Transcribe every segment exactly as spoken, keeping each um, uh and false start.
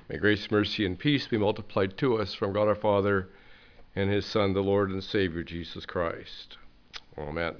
May grace, mercy, and peace be multiplied to us from God our Father and his Son, the Lord and Savior, Jesus Christ. Amen.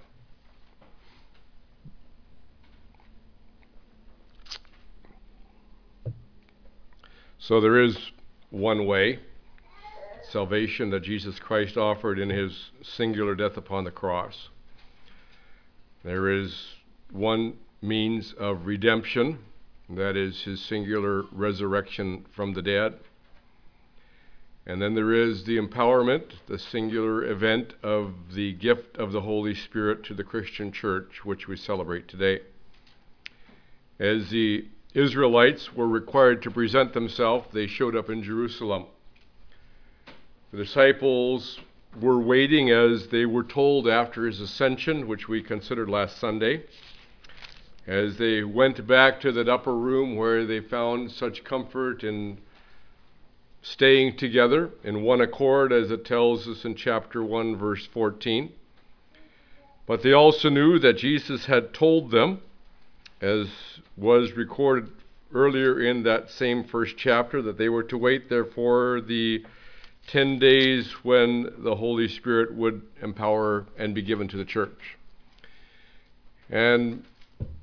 So there is one way, salvation that Jesus Christ offered in his singular death upon the cross. There is one means of redemption, that is his singular resurrection from the dead. And then there is the empowerment, the singular event of the gift of the Holy Spirit to the Christian church, which we celebrate today. As the Israelites were required to present themselves, they showed up in Jerusalem. The disciples were waiting as they were told after his ascension, which we considered last Sunday. As they went back to that upper room where they found such comfort in staying together in one accord, as it tells us in chapter one, verse fourteen. But they also knew that Jesus had told them, as was recorded earlier in that same first chapter, that they were to wait there for the ten days when the Holy Spirit would empower and be given to the church. And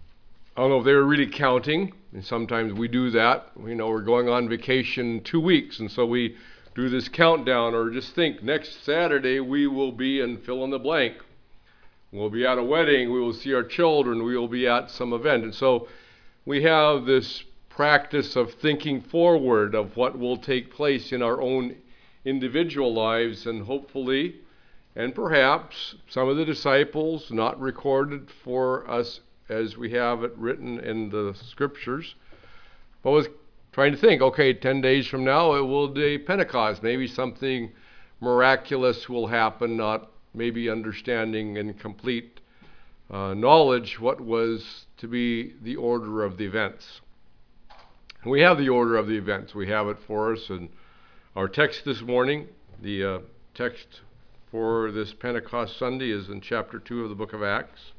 I don't know if they were really counting, and sometimes we do that. We know we're going on vacation two weeks, and so we do this countdown, or just think, next Saturday we will be in fill in the blank. We'll be at a wedding, we will see our children, we will be at some event. And so we have this practice of thinking forward of what will take place in our own individual lives, and hopefully, and perhaps, some of the disciples, not recorded for us as we have it written in the scriptures, but was trying to think, okay, ten days from now it will be Pentecost. Maybe something miraculous will happen, not maybe understanding in complete uh, knowledge what was to be the order of the events. And we have the order of the events. We have it for us in our text this morning. The uh, text for this Pentecost Sunday is in chapter two of the book of Acts.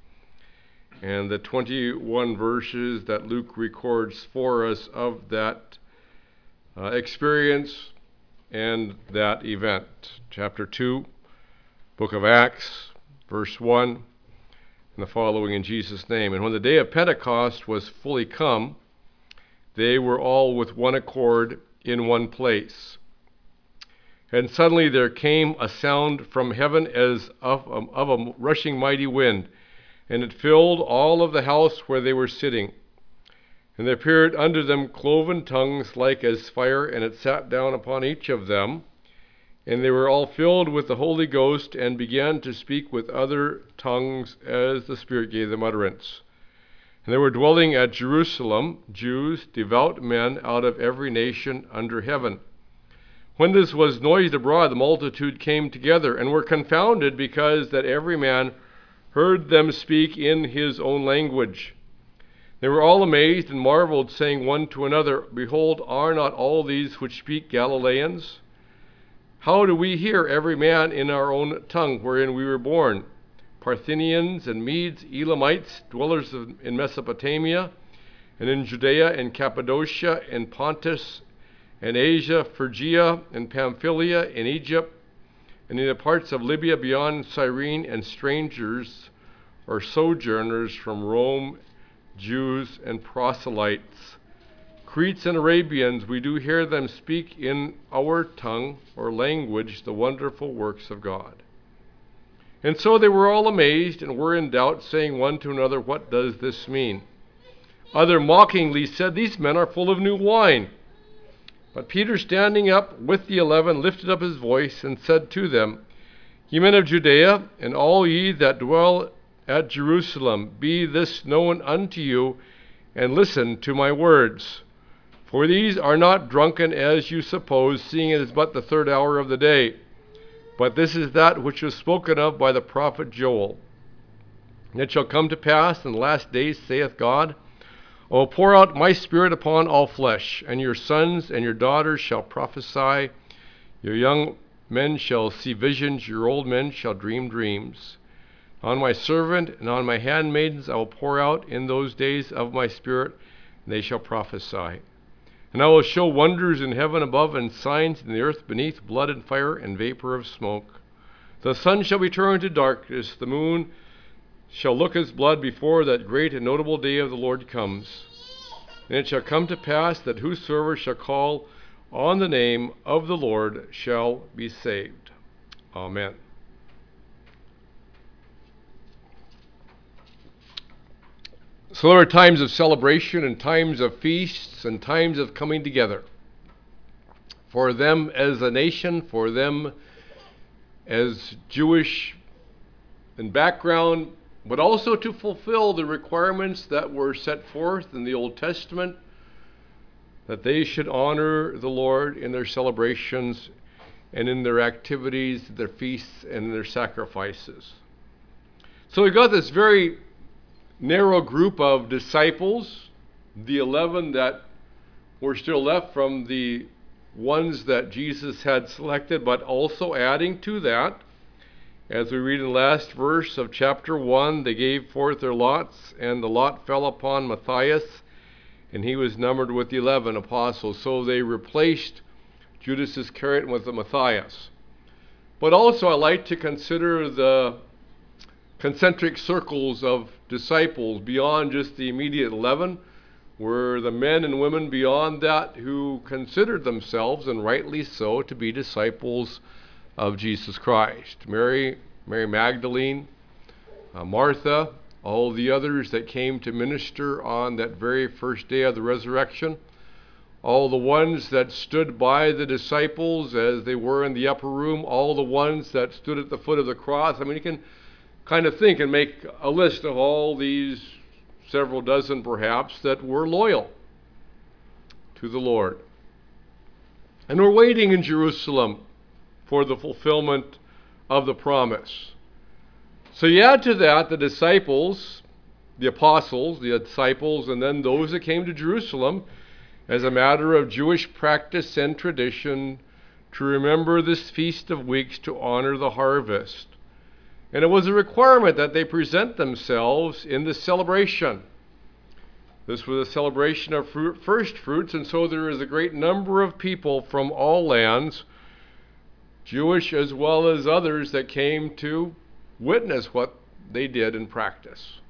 And the twenty-one verses that Luke records for us of that uh, experience and that event. Chapter two, book of Acts, verse one, and the following in Jesus' name. And when the day of Pentecost was fully come, they were all with one accord in one place. And suddenly there came a sound from heaven as of a, of a rushing mighty wind, and it filled all of the house where they were sitting. And there appeared unto them cloven tongues like as fire, and it sat down upon each of them. And they were all filled with the Holy Ghost, and began to speak with other tongues as the Spirit gave them utterance. And there were dwelling at Jerusalem Jews, devout men out of every nation under heaven. When this was noised abroad, the multitude came together, and were confounded, because that every man heard them speak in his own language. They were all amazed and marveled, saying one to another, Behold, are not all these which speak Galileans? How do we hear every man in our own tongue wherein we were born? Parthians and Medes, Elamites, dwellers in Mesopotamia, and in Judea and Cappadocia and Pontus and Asia, Phrygia and Pamphylia, in Egypt, and in the parts of Libya beyond Cyrene, and strangers or sojourners from Rome, Jews and proselytes, Cretes and Arabians, we do hear them speak in our tongue or language the wonderful works of God. And so they were all amazed and were in doubt, saying one to another, What does this mean? Other mockingly said, These men are full of new wine. But Peter, standing up with the eleven, lifted up his voice and said to them, Ye men of Judea, and all ye that dwell at Jerusalem, be this known unto you, and listen to my words. For these are not drunken as you suppose, seeing it is but the third hour of the day. But this is that which was spoken of by the prophet Joel. And it shall come to pass in the last days, saith God, I will pour out my Spirit upon all flesh, and your sons and your daughters shall prophesy, your young men shall see visions, your old men shall dream dreams. On my servant and on my handmaidens I will pour out in those days of my Spirit, and they shall prophesy. And I will show wonders in heaven above and signs in the earth beneath, blood and fire and vapor of smoke. The sun shall be turned to darkness, the moon shall look as blood before that great and notable day of the Lord comes. And it shall come to pass that whosoever shall call on the name of the Lord shall be saved. Amen. So there are times of celebration and times of feasts and times of coming together. For them as a nation, for them as Jewish in background, but also to fulfill the requirements that were set forth in the Old Testament, that they should honor the Lord in their celebrations and in their activities, their feasts, and their sacrifices. So we got this very narrow group of disciples, the eleven that were still left from the ones that Jesus had selected, but also adding to that, as we read in the last verse of chapter one, they gave forth their lots, and the lot fell upon Matthias, and he was numbered with the eleven apostles. So they replaced Judas Iscariot with the Matthias. But also I like to consider the concentric circles of disciples beyond just the immediate eleven, were the men and women beyond that who considered themselves, and rightly so, to be disciples of Jesus Christ. Mary, Mary Magdalene, uh, Martha, all the others that came to minister on that very first day of the resurrection, all the ones that stood by the disciples as they were in the upper room, all the ones that stood at the foot of the cross. I mean, you can kind of think and make a list of all these, several dozen perhaps, that were loyal to the Lord. And were waiting in Jerusalem for the fulfillment of the promise. So you add to that the disciples, the apostles, the disciples, and then those that came to Jerusalem as a matter of Jewish practice and tradition to remember this Feast of Weeks to honor the harvest. And it was a requirement that they present themselves in this celebration. This was a celebration of fruit, first fruits, and so there is a great number of people from all lands, Jewish as well as others, that came to witness what they did in practice.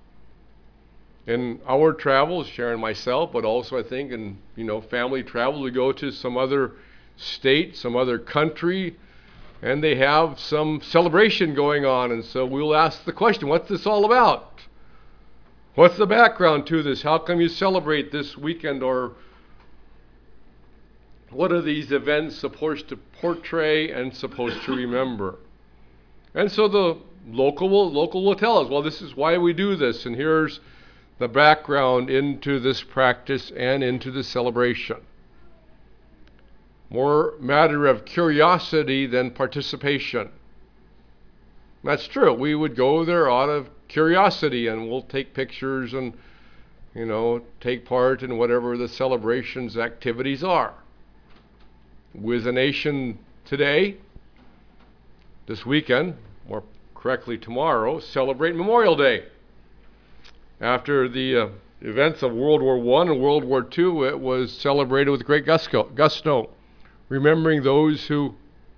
In our travels, Sharon and myself, but also I think in you know family travel, we go to some other state, some other country, and they have some celebration going on, and so we'll ask the question, what's this all about? What's the background to this? How come you celebrate this weekend? Or what are these events supposed to portray and supposed to remember? And so the local will, local will tell us, well, this is why we do this, and here's the background into this practice and into the celebration. More matter of curiosity than participation. That's true. We would go there out of curiosity, and we'll take pictures and, you know, take part in whatever the celebrations activities are. With a nation today, this weekend, more correctly tomorrow, celebrate Memorial Day. After the uh, events of World War One and World War Two, it was celebrated with great gusto. gusto. Remembering those who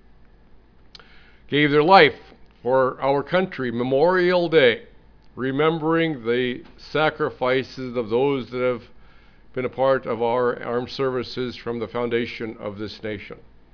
gave their life for our country, Memorial Day, remembering the sacrifices of those that have been a part of our armed services from the foundation of this nation.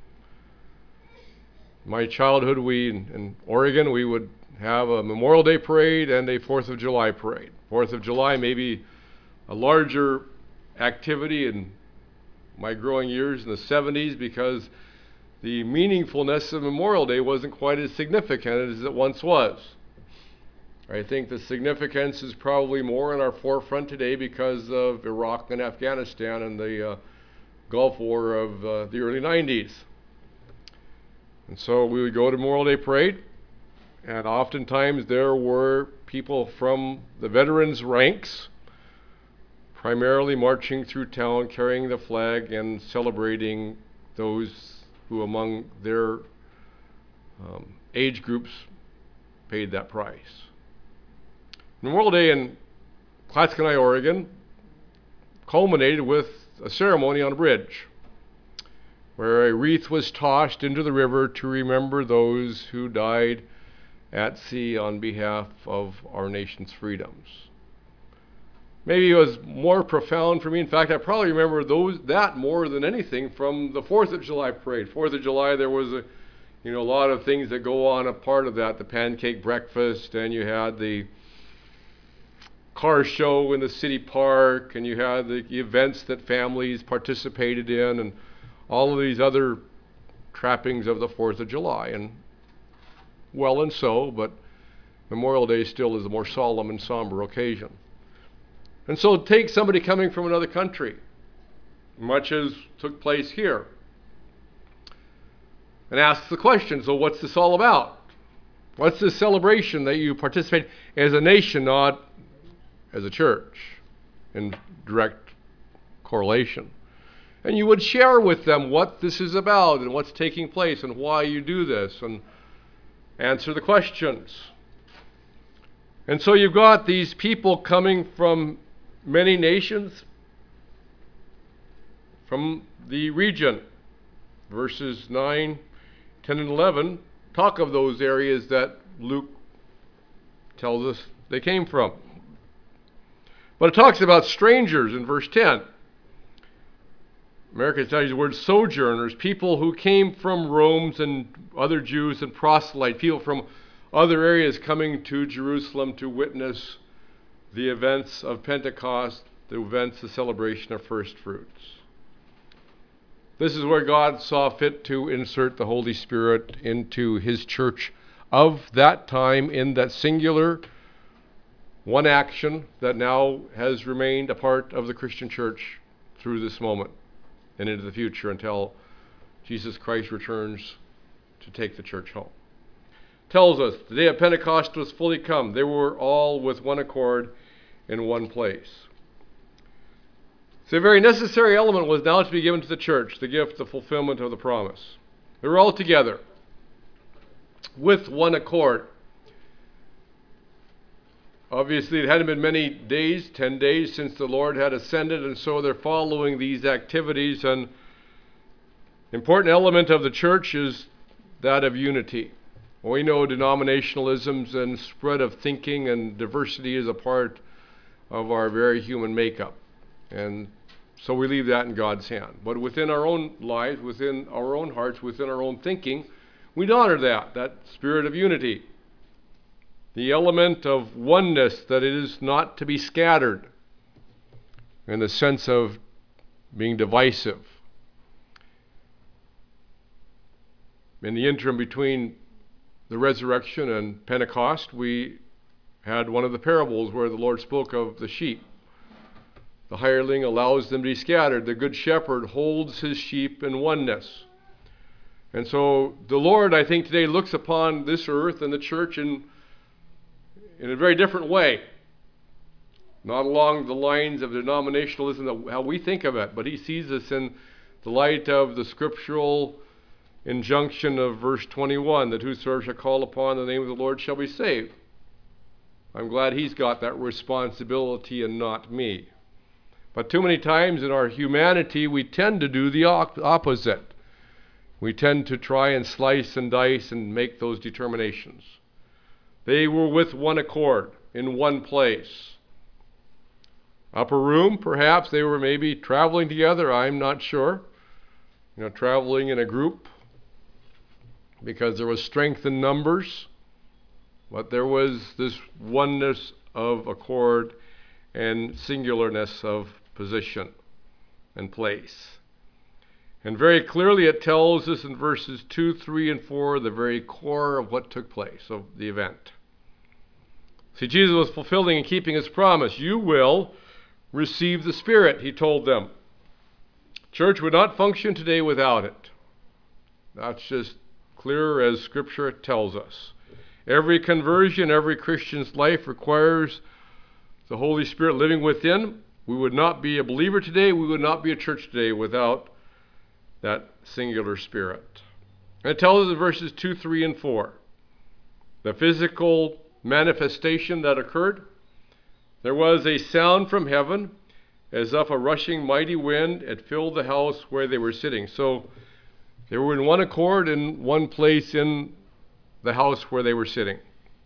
In my childhood, we in, in Oregon, we would have a Memorial Day parade and a Fourth of July parade. Fourth of July maybe a larger activity in my growing years in the seventies, because the meaningfulness of Memorial Day wasn't quite as significant as it once was. I think the significance is probably more in our forefront today because of Iraq and Afghanistan and the uh, Gulf War of uh, the early nineties. And so we would go to Memorial Day Parade, and oftentimes there were people from the veterans' ranks primarily marching through town, carrying the flag and celebrating those who among their um, age groups paid that price. Memorial Day in Clatskanie, Oregon culminated with a ceremony on a bridge where a wreath was tossed into the river to remember those who died at sea on behalf of our nation's freedoms. Maybe it was more profound for me. In fact, I probably remember those that more than anything from the fourth of July parade. fourth of July, there was a, you know, a lot of things that go on a part of that. The pancake breakfast, and you had the car show in the city park, and you had the events that families participated in, and all of these other trappings of the fourth of July. And well and so, but Memorial Day still is a more solemn and somber occasion. And so take somebody coming from another country, much as took place here, and ask the question, so what's this all about? What's this celebration that you participate as a nation, not as a church, in direct correlation? And you would share with them what this is about and what's taking place and why you do this, and answer the questions. And so you've got these people coming from many nations, from the region. Verses nine, ten, and eleven talk of those areas that Luke tells us they came from. But it talks about strangers in verse ten. Americans use the word sojourners, people who came from Rome and other Jews and proselyte, people from other areas coming to Jerusalem to witness the events of Pentecost, the events, the celebration of first fruits. This is where God saw fit to insert the Holy Spirit into his church of that time in that singular one action that now has remained a part of the Christian church through this moment and into the future until Jesus Christ returns to take the church home. Tells us the day of Pentecost was fully come. They were all with one accord in one place. So a very necessary element was now to be given to the church, the gift, the fulfillment of the promise. They were all together with one accord. Obviously, it hadn't been many days, ten days, since the Lord had ascended, and so they're following these activities. An important element of the church is that of unity. We know denominationalisms and spread of thinking and diversity is a part of our very human makeup. And so we leave that in God's hand. But within our own lives, within our own hearts, within our own thinking, we'd honor that, that spirit of unity. The element of oneness, that it is not to be scattered in the sense of being divisive. In the interim between the resurrection and Pentecost, we had one of the parables where the Lord spoke of the sheep. The hireling allows them to be scattered. The good shepherd holds his sheep in oneness. And so the Lord, I think, today looks upon this earth and the church in in a very different way. Not along the lines of denominationalism, how we think of it, but he sees us in the light of the scriptural injunction of verse twenty-one, that whosoever shall call upon the name of the Lord shall be saved. I'm glad he's got that responsibility and not me. But too many times in our humanity, we tend to do the opposite. We tend to try and slice and dice and make those determinations. They were with one accord, in one place. Upper room, perhaps they were maybe traveling together, I'm not sure. You know, traveling in a group, because there was strength in numbers, but there was this oneness of accord and singularness of position and place. And very clearly it tells us in verses two, three, and four the very core of what took place, of the event. See, Jesus was fulfilling and keeping his promise. You will receive the Spirit, he told them. Church would not function today without it. That's just clear as Scripture tells us. Every conversion, every Christian's life requires the Holy Spirit living within. We would not be a believer today, we would not be a church today without that singular Spirit. And it tells us in verses two, three, and four, the physical manifestation that occurred. There was a sound from heaven as if a rushing mighty wind had filled the house where they were sitting. So they were in one accord in one place in the house where they were sitting.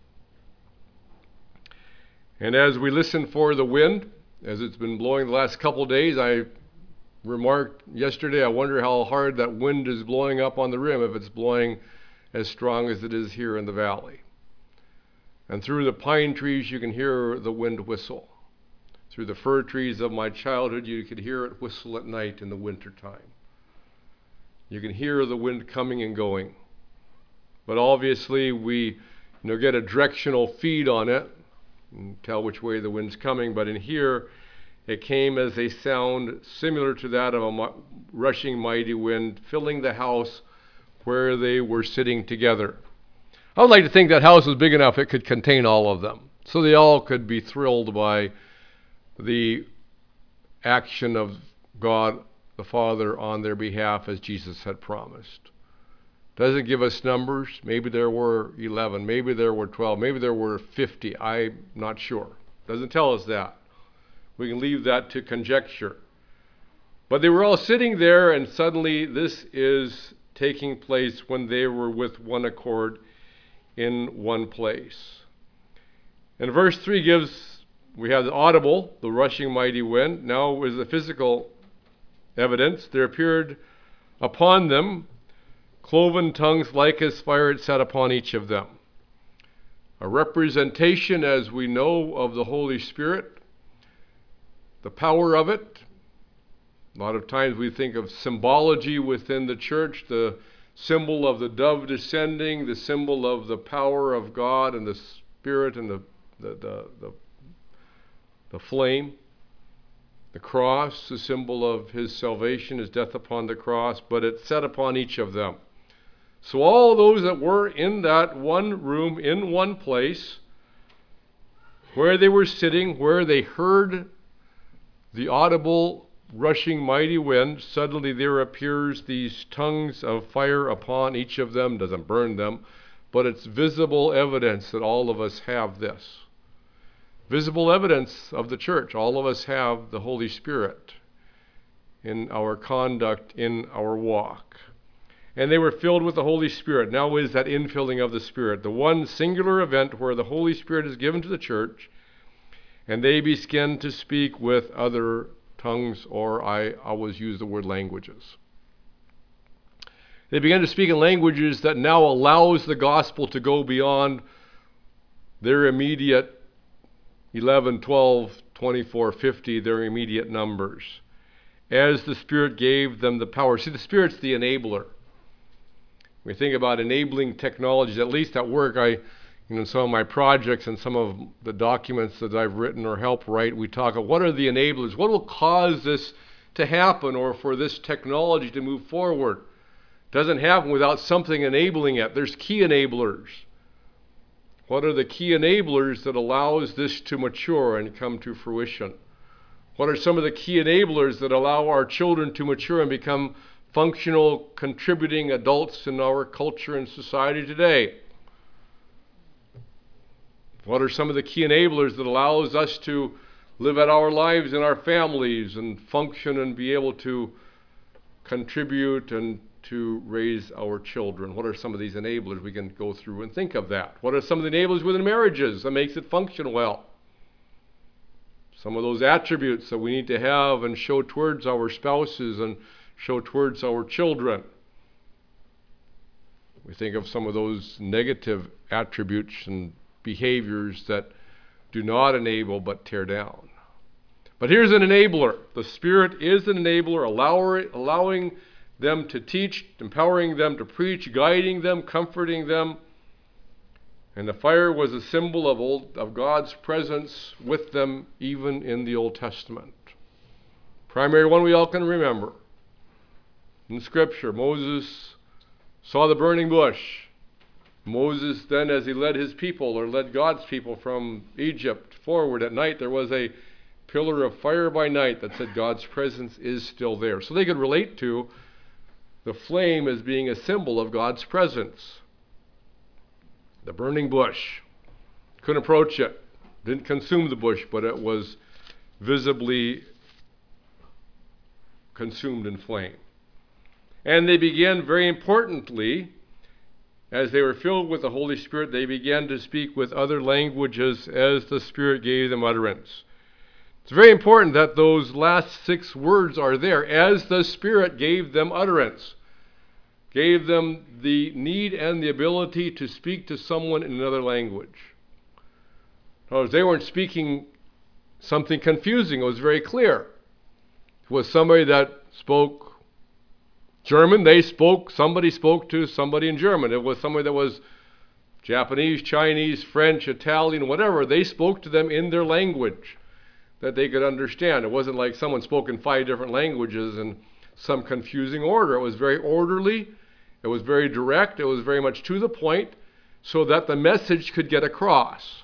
And as we listen for the wind, as it's been blowing the last couple of days, I remarked yesterday, I wonder how hard that wind is blowing up on the rim, if it's blowing as strong as it is here in the valley. And through the pine trees, you can hear the wind whistle. Through the fir trees of my childhood, you could hear it whistle at night in the wintertime. You can hear the wind coming and going. But obviously, we you know, get a directional feed on it and tell which way the wind's coming. But in here, it came as a sound similar to that of a rushing mighty wind, filling the house where they were sitting together. I would like to think that house was big enough it could contain all of them, so they all could be thrilled by the action of God the Father on their behalf as Jesus had promised. Doesn't give us numbers. Maybe there were eleven, maybe there were twelve, maybe there were fifty. I'm not sure. Doesn't tell us that. We can leave that to conjecture. But they were all sitting there, and suddenly this is taking place when they were with one accord in one place. And verse three gives, we have the audible, the rushing mighty wind. Now is the physical evidence. There appeared upon them cloven tongues like as fire had set upon each of them. A representation, as we know, of the Holy Spirit, the power of it. A lot of times we think of symbology within the church, the symbol of the dove descending, the symbol of the power of God and the Spirit and the, the, the, the, the flame. The cross, the symbol of his salvation, his death upon the cross, but it's set upon each of them. So all those that were in that one room, in one place, where they were sitting, where they heard the audible rushing mighty wind, suddenly there appears these tongues of fire upon each of them. Doesn't burn them, but it's visible evidence that all of us have this. Visible evidence of the church. All of us have the Holy Spirit in our conduct, in our walk. And they were filled with the Holy Spirit. Now is that infilling of the Spirit, the one singular event where the Holy Spirit is given to the church, and they begin to speak with other tongues, or I always use the word languages. They began to speak in languages that now allows the gospel to go beyond their immediate eleven, twelve, twenty-four, fifty, their immediate numbers, as the Spirit gave them the power. See, the Spirit's the enabler. We think about enabling technologies, at least at work. I, you know, some of my projects and some of the documents that I've written or help write, we talk about what are the enablers? What will cause this to happen or for this technology to move forward? It doesn't happen without something enabling it. There's key enablers. What are the key enablers that allows this to mature and come to fruition? What are some of the key enablers that allow our children to mature and become functional, contributing adults in our culture and society today? What are some of the key enablers that allows us to live out our lives in our families and function and be able to contribute and to raise our children? What are some of these enablers? We can go through and think of that. What are some of the enablers within marriages that makes it function well? Some of those attributes that we need to have and show towards our spouses and show towards our children. We think of some of those negative attributes and behaviors that do not enable but tear down. But here's an enabler. The Spirit is an enabler, allow, allowing them to teach, empowering them to preach, guiding them, comforting them. And the fire was a symbol of, old, of God's presence with them even in the Old Testament. Primary one we all can remember. In Scripture, Moses saw the burning bush. Moses then, as he led his people, or led God's people from Egypt forward at night, there was a pillar of fire by night that said God's presence is still there. So they could relate to the flame as being a symbol of God's presence. The burning bush. Couldn't approach it. Didn't consume the bush, but it was visibly consumed in flame. And they began, very importantly, as they were filled with the Holy Spirit, they began to speak with other languages as the Spirit gave them utterance. It's very important that those last six words are there, as the Spirit gave them utterance, gave them the need and the ability to speak to someone in another language. In other words, they weren't speaking something confusing. It was very clear. It was somebody that spoke German, they spoke, somebody spoke to somebody in German. It was somebody that was Japanese, Chinese, French, Italian, whatever. They spoke to them in their language that they could understand. It wasn't like someone spoke in five different languages in some confusing order. It was very orderly. It was very direct. It was very much to the point so that the message could get across.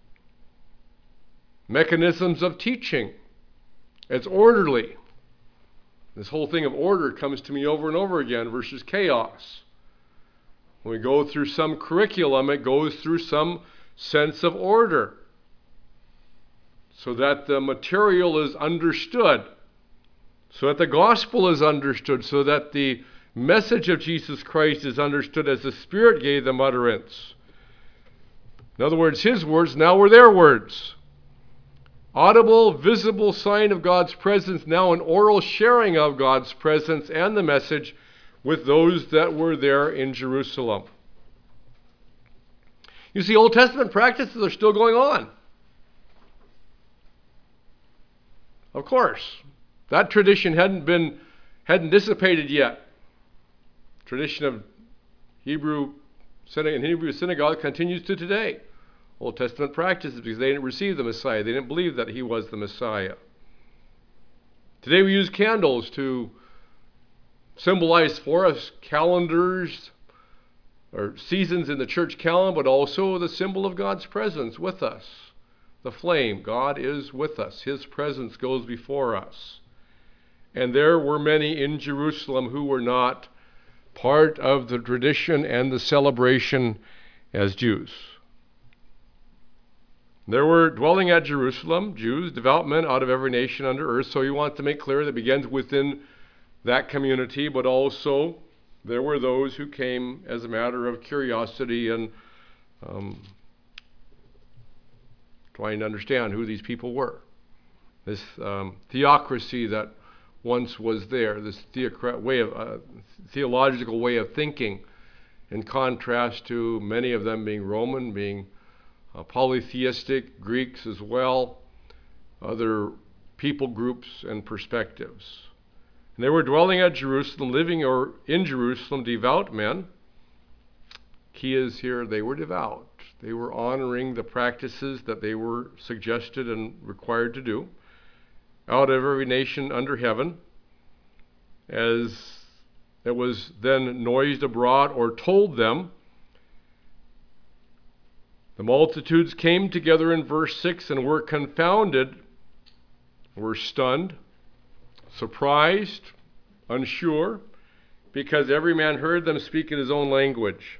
Mechanisms of teaching. It's orderly. This whole thing of order comes to me over and over again versus chaos. When we go through some curriculum, it goes through some sense of order so that the material is understood, so that the gospel is understood, so that the message of Jesus Christ is understood as the Spirit gave them utterance. In other words, His words now were their words. Audible, visible sign of God's presence, now an oral sharing of God's presence and the message with those that were there in Jerusalem. You see, Old Testament practices are still going on. Of course, that tradition hadn't been, hadn't dissipated yet. Tradition of Hebrew synagogue, and Hebrew synagogue continues to today. Old Testament practices because they didn't receive the Messiah. They didn't believe that He was the Messiah. Today we use candles to symbolize for us calendars or seasons in the church calendar, but also the symbol of God's presence with us. The flame, God is with us. His presence goes before us. And there were many in Jerusalem who were not part of the tradition and the celebration as Jews. There were dwelling at Jerusalem, Jews, devout men out of every nation under earth. So you want to make clear that it begins within that community, but also there were those who came as a matter of curiosity and um, trying to understand who these people were. This um, theocracy that once was there, this theocrat way of uh, theological way of thinking, in contrast to many of them being Roman, being Uh, polytheistic, Greeks as well, other people groups and perspectives. And they were dwelling at Jerusalem, living or in Jerusalem, devout men. Key is here, they were devout. They were honoring the practices that they were suggested and required to do out of every nation under heaven, as it was then noised abroad or told them. The multitudes came together in verse six and were confounded, were stunned, surprised, unsure, because every man heard them speak in his own language.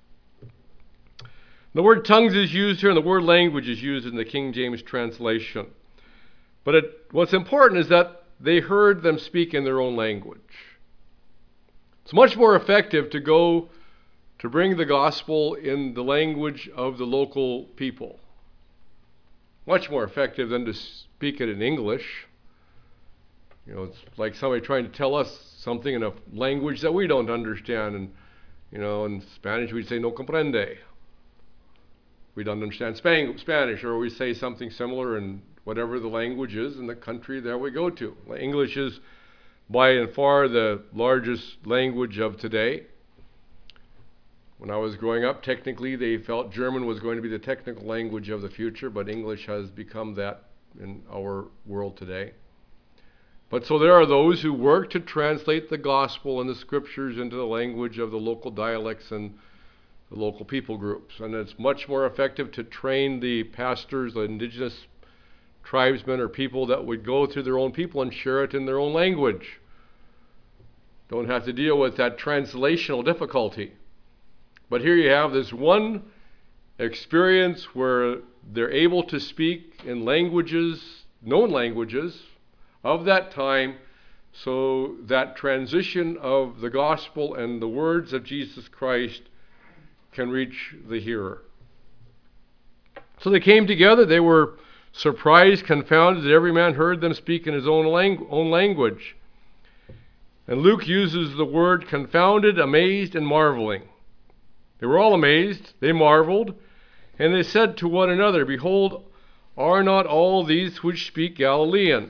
The word tongues is used here, and the word language is used in the King James translation. But it, what's important is that they heard them speak in their own language. It's much more effective to go to bring the gospel in the language of the local people. Much more effective than to speak it in English. You know, it's like somebody trying to tell us something in a language that we don't understand. And, you know, in Spanish we'd say no comprende. We don't understand Spanish, or we say something similar in whatever the language is in the country that we go to. English is by and far the largest language of today. When I was growing up, technically they felt German was going to be the technical language of the future, but English has become that in our world today. But so there are those who work to translate the gospel and the scriptures into the language of the local dialects and the local people groups. And it's much more effective to train the pastors, the indigenous tribesmen or people that would go to their own people and share it in their own language. Don't have to deal with that translational difficulty. But here you have this one experience where they're able to speak in languages, known languages of that time, so that transition of the gospel and the words of Jesus Christ can reach the hearer. So they came together. They were surprised, confounded that every man heard them speak in his own, langu- own language. And Luke uses the word confounded, amazed, and marveling. They were all amazed. They marveled. And they said to one another, "Behold, are not all these which speak Galileans?"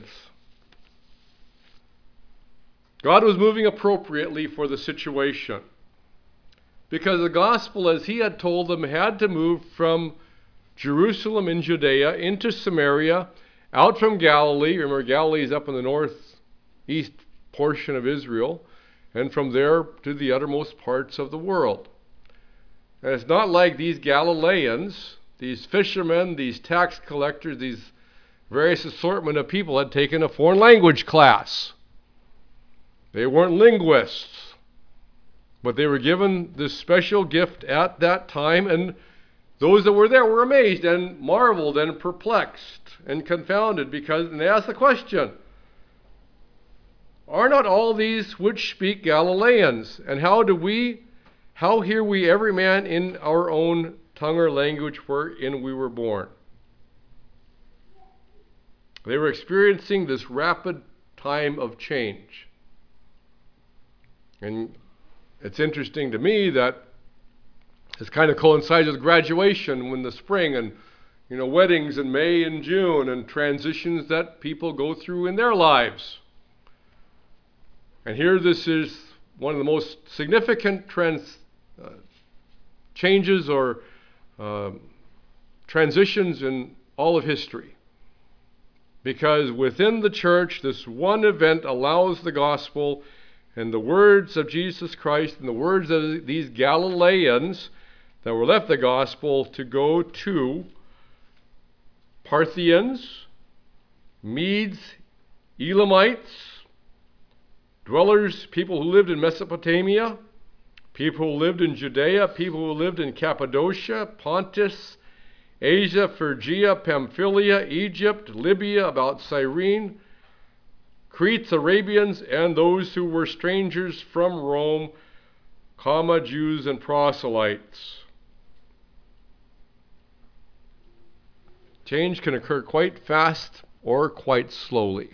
God was moving appropriately for the situation, because the gospel, as he had told them, had to move from Jerusalem in Judea into Samaria, out from Galilee. Remember, Galilee is up in the northeast portion of Israel, and from there to the uttermost parts of the world. And it's not like these Galileans, these fishermen, these tax collectors, these various assortment of people had taken a foreign language class. They weren't linguists, but they were given this special gift at that time, and those that were there were amazed and marveled and perplexed and confounded, because and they asked the question, "Are not all these which speak Galileans? And how do we, how hear we every man in our own tongue or language wherein we were born?" They were experiencing this rapid time of change. And it's interesting to me that this kind of coincides with graduation in the spring, and you know, weddings in May and June, and transitions that people go through in their lives. And here this is one of the most significant trans, uh, changes or uh, transitions in all of history. Because within the church, this one event allows the gospel and the words of Jesus Christ and the words of these Galileans that were left the gospel to go to Parthians, Medes, Elamites, dwellers, people who lived in Mesopotamia, people who lived in Judea, people who lived in Cappadocia, Pontus, Asia, Phrygia, Pamphylia, Egypt, Libya, about Cyrene, Crete, Arabians, and those who were strangers from Rome, comma, Jews and proselytes. Change can occur quite fast or quite slowly.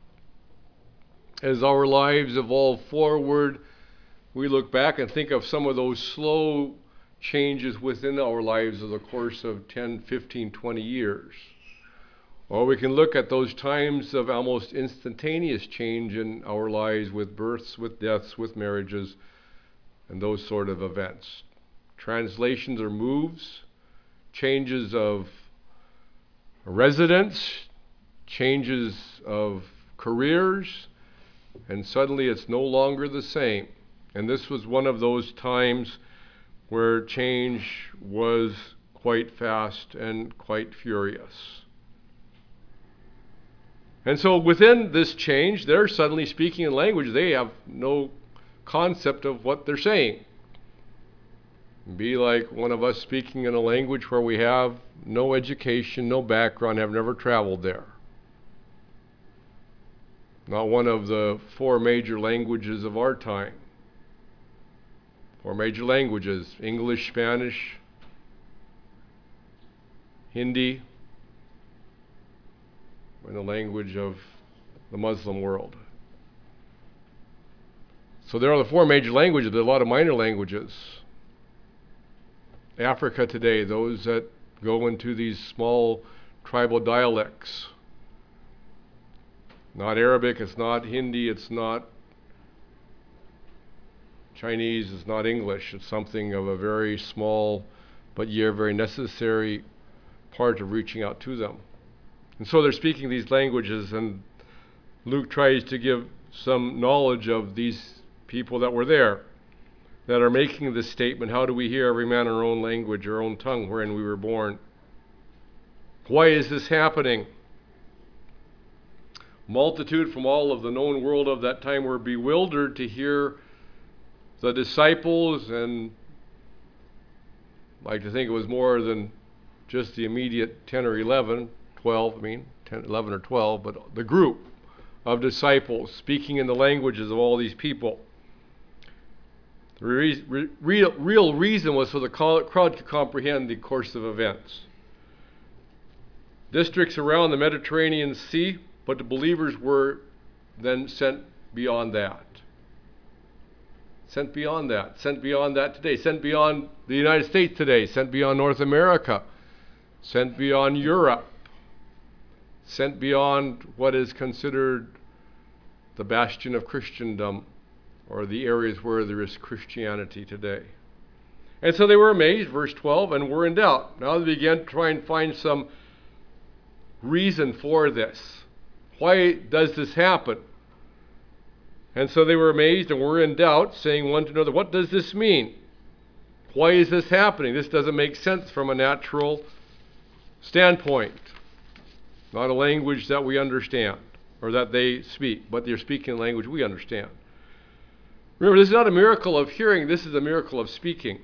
As our lives evolve forward, we look back and think of some of those slow changes within our lives over the course of ten, fifteen, twenty years. Or we can look at those times of almost instantaneous change in our lives with births, with deaths, with marriages, and those sort of events. Translations or moves, changes of residence, changes of careers, and suddenly it's no longer the same. And this was one of those times where change was quite fast and quite furious. And so within this change, they're suddenly speaking in language they have no concept of what they're saying. Be like one of us speaking in a language where we have no education, no background, have never traveled there. Not one of the four major languages of our time. Four major languages: English, Spanish, Hindi, and the language of the Muslim world. So there are the four major languages, but a lot of minor languages. Africa today, those that go into these small tribal dialects. Not Arabic, it's not Hindi, it's not Chinese, it's not English. It's something of a very small but yet very necessary part of reaching out to them. And so they're speaking these languages, and Luke tries to give some knowledge of these people that were there, that are making this statement, how do we hear every man in our own language, our own tongue, wherein we were born? Why is this happening? Multitude from all of the known world of that time were bewildered to hear the disciples, and I like to think it was more than just the immediate ten or eleven, twelve, I mean, ten, eleven or twelve, but the group of disciples, speaking in the languages of all these people. The re- re- real, real reason was so the crowd could comprehend the course of events. Districts around the Mediterranean Sea, but the believers were then sent beyond that. Sent beyond that. Sent beyond that today. Sent beyond the United States today. Sent beyond North America. Sent beyond Europe. Sent beyond what is considered the bastion of Christendom, or the areas where there is Christianity today. And so they were amazed, verse twelve, and were in doubt. Now they began to try and find some reason for this. Why does this happen? And so they were amazed and were in doubt, saying one to another, what does this mean? Why is this happening? This doesn't make sense from a natural standpoint. Not a language that we understand, or that they speak, but they're speaking a language we understand. Remember, this is not a miracle of hearing, this is a miracle of speaking.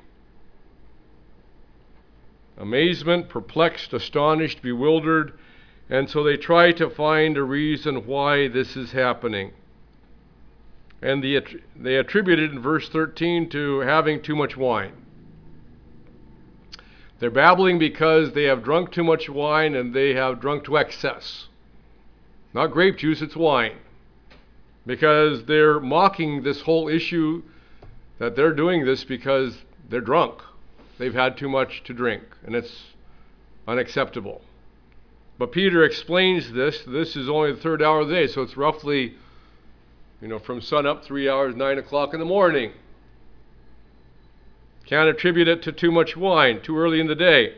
Amazement, perplexed, astonished, bewildered, and so they try to find a reason why this is happening. And the, they attributed in verse thirteen to having too much wine. They're babbling because they have drunk too much wine and they have drunk to excess. Not grape juice, it's wine. Because they're mocking this whole issue that they're doing this because they're drunk. They've had too much to drink, and it's unacceptable. But Peter explains this. This is only the third hour of the day, so it's roughly, you know, from sun up, three hours, nine o'clock in the morning. Can't attribute it to too much wine, too early in the day.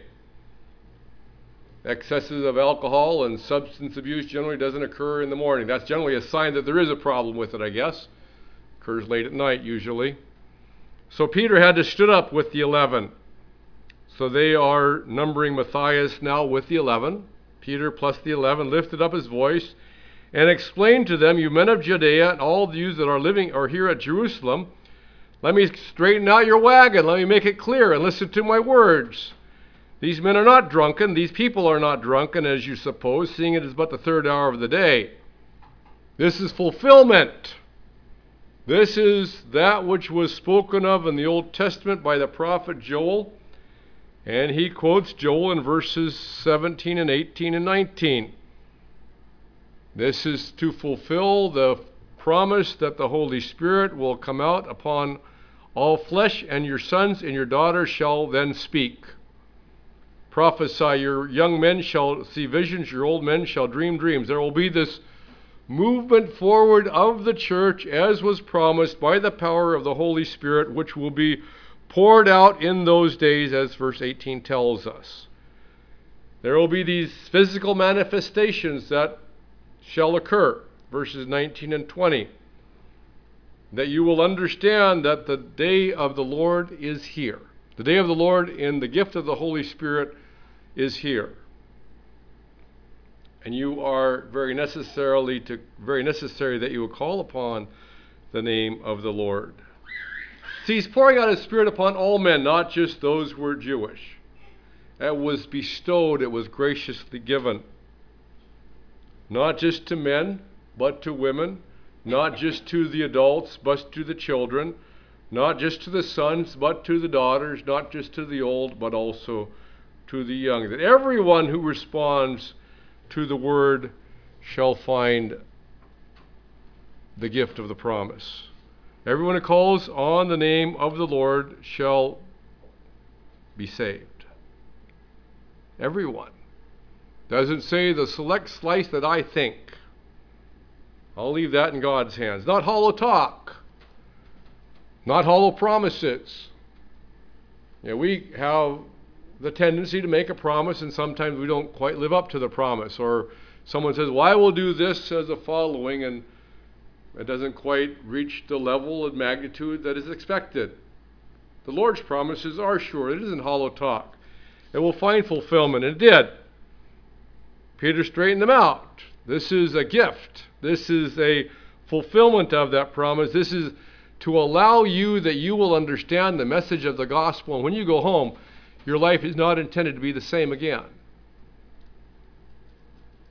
Excesses of alcohol and substance abuse generally doesn't occur in the morning. That's generally a sign that there is a problem with it, I guess. Occurs late at night, usually. So Peter had to stood up with the eleven. So they are numbering Matthias now with the eleven. Peter plus the eleven lifted up his voice and explained to them, you men of Judea and all of you that are living are here at Jerusalem, let me straighten out your wagon. Let me make it clear and listen to my words. These men are not drunken. These people are not drunken, as you suppose, seeing it is but the third hour of the day. This is fulfillment. This is that which was spoken of in the Old Testament by the prophet Joel. And he quotes Joel in verses seventeen and eighteen and nineteen. This is to fulfill the promise that the Holy Spirit will come out upon all flesh, and your sons and your daughters shall then speak. Prophesy, your young men shall see visions, your old men shall dream dreams. There will be this movement forward of the church as was promised by the power of the Holy Spirit, which will be poured out in those days, as verse eighteen tells us. There will be these physical manifestations that shall occur, verses nineteen and twenty, that you will understand that the day of the Lord is here. The day of the Lord in the gift of the Holy Spirit is here. And you are very necessarily to very necessary that you will call upon the name of the Lord. See, he's pouring out his Spirit upon all men, not just those who were Jewish. It was bestowed, it was graciously given. Not just to men, but to women. Not just to the adults, but to the children. Not just to the sons, but to the daughters. Not just to the old, but also to the young. That everyone who responds to the word shall find the gift of the promise. Everyone who calls on the name of the Lord shall be saved. Everyone. Doesn't say the select slice that I think. I'll leave that in God's hands. Not hollow talk. Not hollow promises. You know, we have the tendency to make a promise, and sometimes we don't quite live up to the promise. Or someone says, well, I will do this as a following, and it doesn't quite reach the level and magnitude that is expected. The Lord's promises are sure. It isn't hollow talk. It will find fulfillment, and it did. Peter straightened them out. This is a gift. This is a fulfillment of that promise. This is to allow you that you will understand the message of the gospel. And when you go home, your life is not intended to be the same again.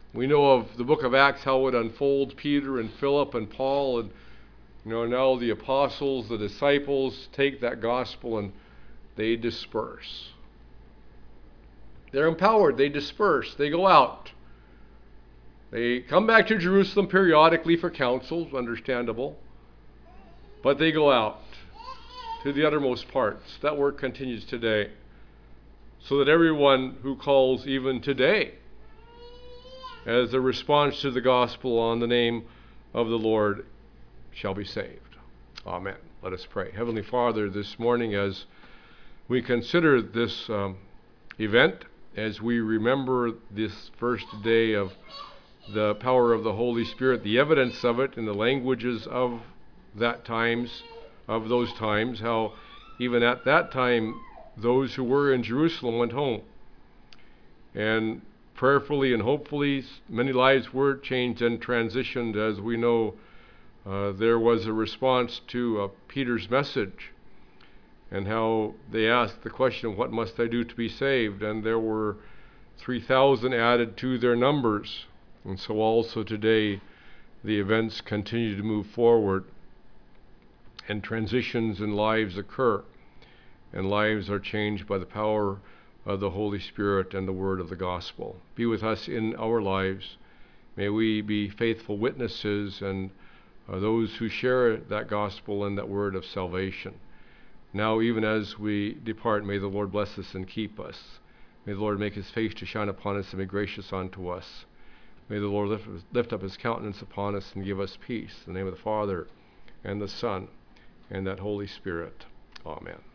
We know of the book of Acts, how it unfolds, Peter and Philip and Paul, and you know, now the apostles, the disciples take that gospel and they disperse. They're empowered, they disperse, they go out. They come back to Jerusalem periodically for councils, understandable, but they go out to the uttermost parts. That work continues today, so that everyone who calls even today as a response to the gospel on the name of the Lord shall be saved. Amen. Let us pray. Heavenly Father, this morning as we consider this um, event, as we remember this first day of the power of the Holy Spirit, the evidence of it in the languages of that times, of those times, how even at that time those who were in Jerusalem went home. And prayerfully and hopefully many lives were changed and transitioned. As we know, uh, there was a response to uh, Peter's message, and how they asked the question, what must I do to be saved? And there were three thousand added to their numbers. And so also today, the events continue to move forward, and transitions in lives occur, and lives are changed by the power of the Holy Spirit and the word of the gospel. Be with us in our lives. May we be faithful witnesses and uh, those who share that gospel and that word of salvation. Now, even as we depart, may the Lord bless us and keep us. May the Lord make his face to shine upon us and be gracious unto us. May the Lord lift, lift up his countenance upon us and give us peace. In the name of the Father, and the Son, and that Holy Spirit. Amen.